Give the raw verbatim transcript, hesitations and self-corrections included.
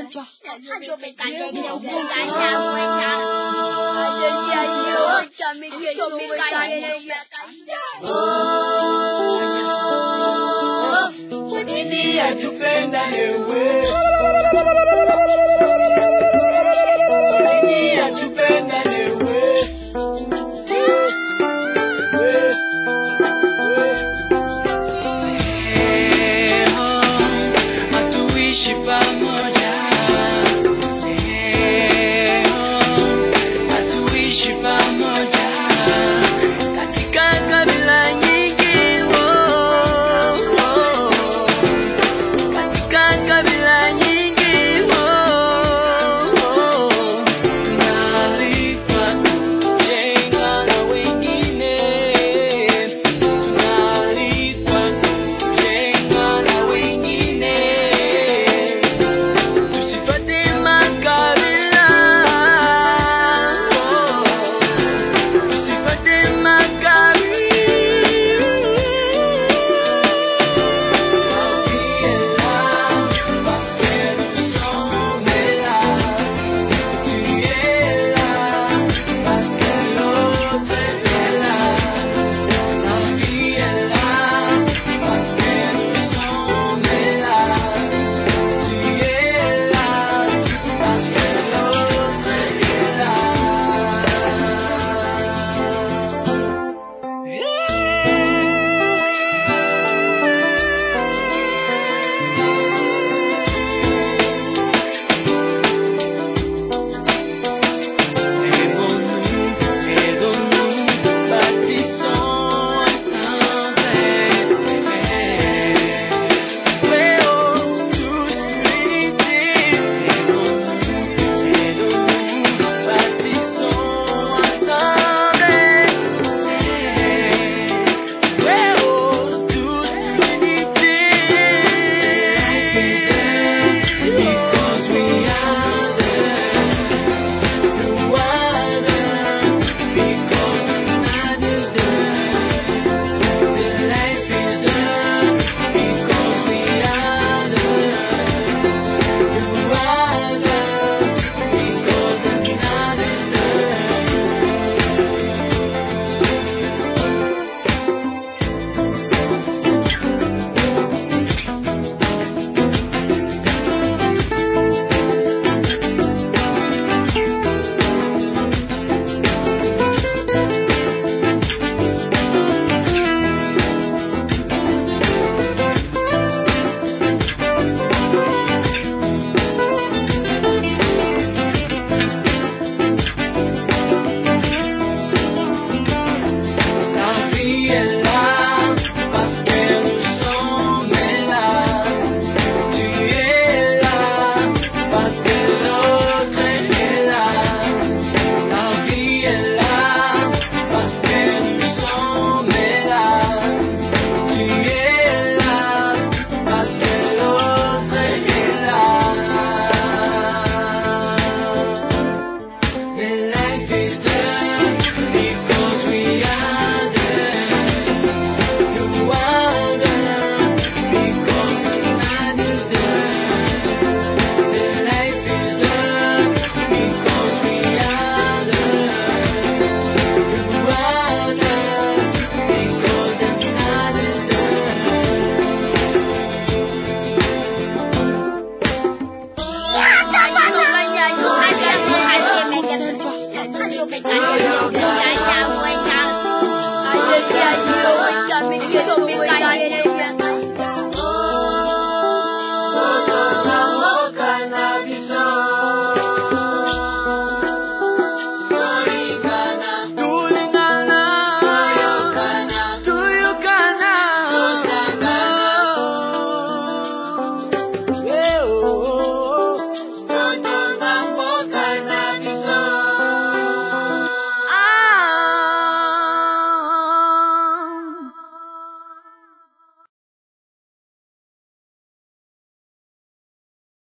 他就被赶在牛被赶下回家，人家有咱们也就被赶下牛 Kwa nini yatupenda ewe? Kwa nini yatupenda ewe? Hatuishi pamoja, hatuishi pamoja katika kabila nyingi, oh, oh. Katika kabila nyingi, oh, oh. Tunaalikwa kujenga na wengine, tunaalikwa kujenga na wengine. Tusipate makabila, oh, tusipate makabila. Hãy subscribe cho kênh Ghiền Mì Gõ để không bỏ lỡ những video hấp dẫn.